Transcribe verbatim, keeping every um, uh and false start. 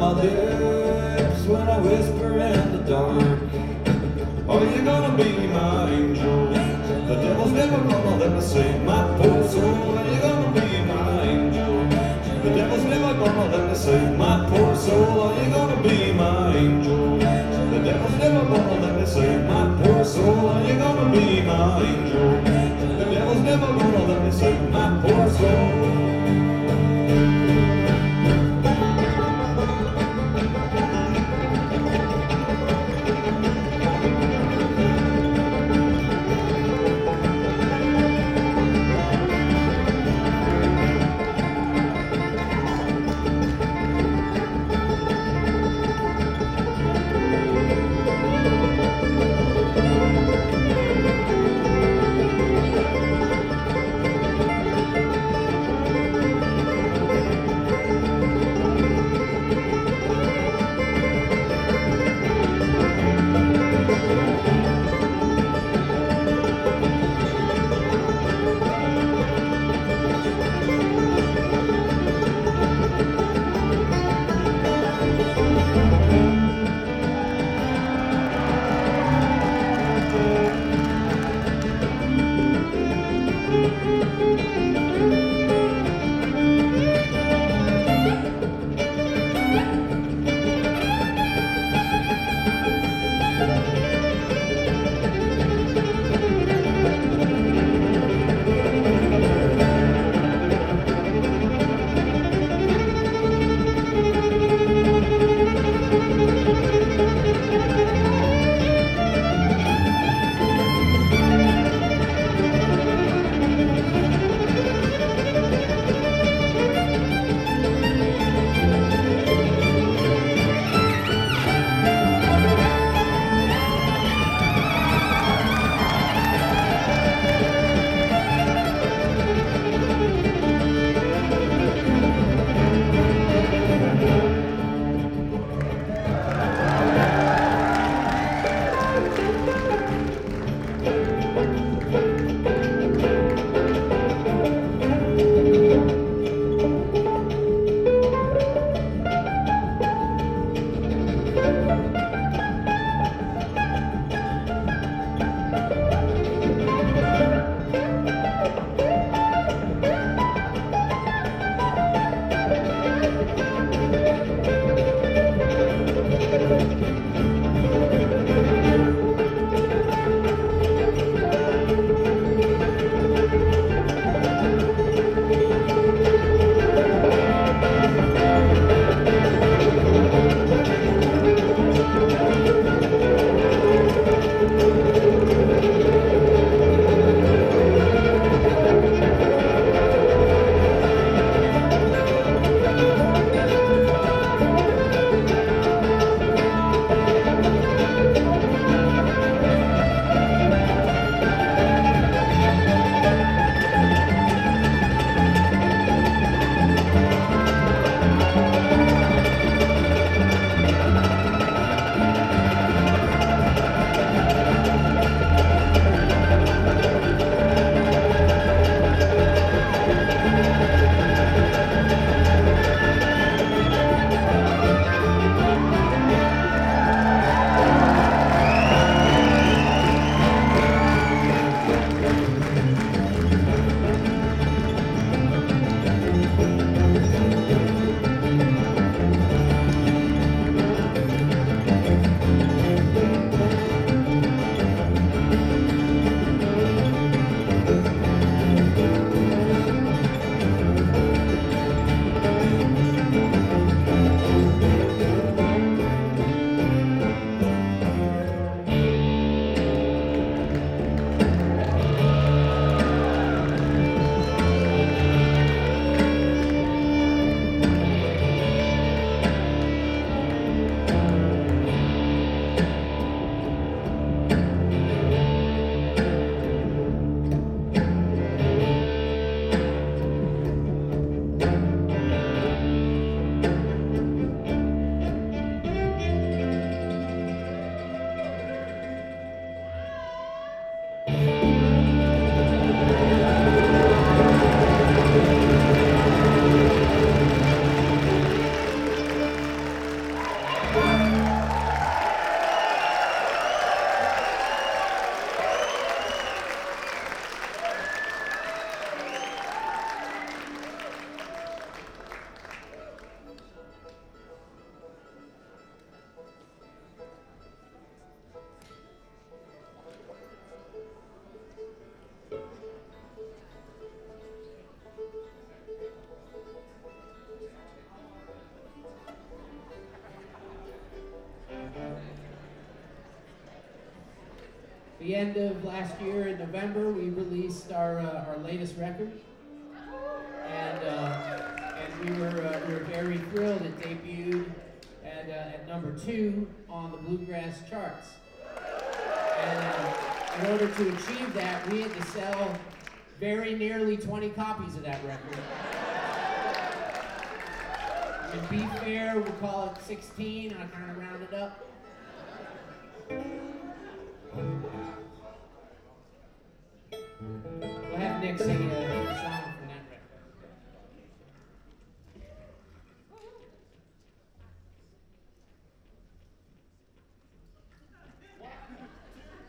smile dips when I whisper in the dark. Are you gonna be my angel? The devil's never gonna let me save my poor soul. Are you gonna be my angel? The devil's never gonna let me save my poor soul. Are you gonna be my angel? The devil's never gonna let me save my poor soul. Are you gonna be my angel? The devil's never gonna let me save my poor soul. the end of last year in November, we released our uh, our latest record, and uh, and we were uh, we were very thrilled. It debuted at uh, at number two on the bluegrass charts. And uh, in order to achieve that, we had to sell very nearly twenty copies of that record. To be fair, we'll call it sixteen. I kind of rounded up. We'll have Nick sing a